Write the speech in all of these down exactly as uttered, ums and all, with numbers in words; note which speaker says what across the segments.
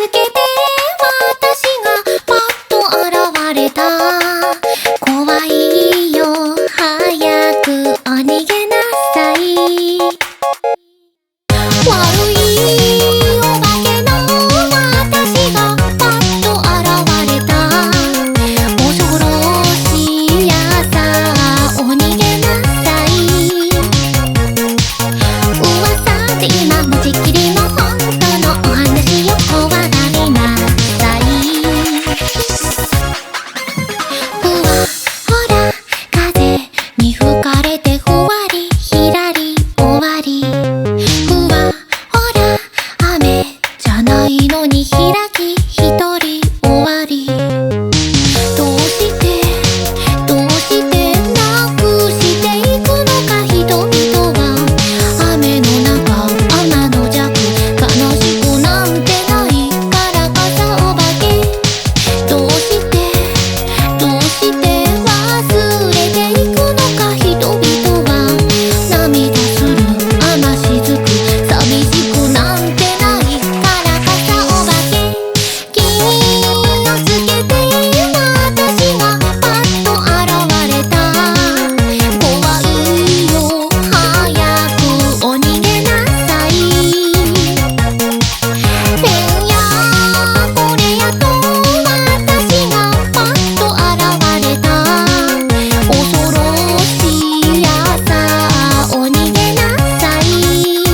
Speaker 1: つけて私がパッと現れた。怖いよ早くお逃げなさい。悪いお化けの私がパッと現れた。恐ろしいやさお逃げなさい。噂で今もじっきりの本当のお話を怖がりなさい。ふわほら風に吹かれてふわりひらり終わり。ふわほら雨じゃないのに開き一人終わり。どうしてどうしてなくしていくのか人々は。雨の中天の弱悲しくなんてないから傘お化け。どうしてどうして忘れていくのか人々は。涙する雨しずく寂しくなんてないから傘お化け。気をつけて私がパッと現れた。怖いよ早くお逃げなさい。てんやこれやと私がパッと現れた。恐ろしいやさお逃げなさい。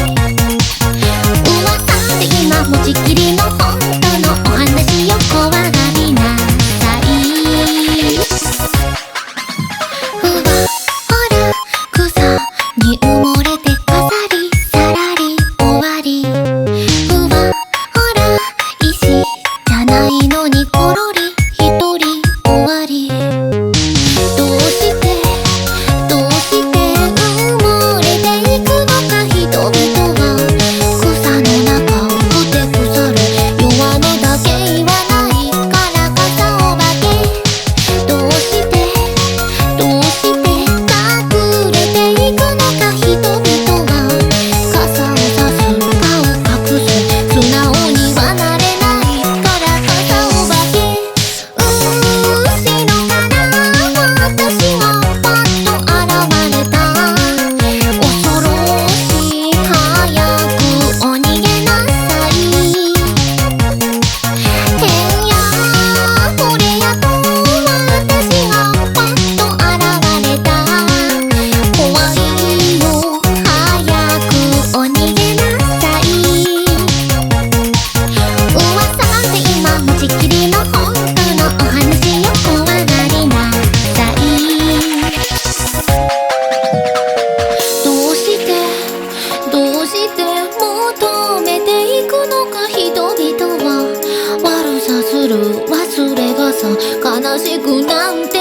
Speaker 1: 噂で今もじっきりの本当のお話を怖がりなさい。ふわほら草に埋もれて飾りさらり終わり。ふわほら石じゃないのにコロリ一人終わり。どうしてどうして埋もれていくのか人々は。草の中ふてくされ弱音だけ言わないから傘お化け。どうしてどうして隠れていくのか人々は。傘をさす顔隠す素直にはなれないから傘お化け。後ろから私がパッと現れた。恐ろしい早くお逃げなさい。てんやこれやと私がパッと現れた。怖いよ早くお逃げなさい。噂で今もじっきりの本当のお話を怖がりなさい。どうしてどうして求めていくのか人々は。悪さする忘れ傘悲しくなんて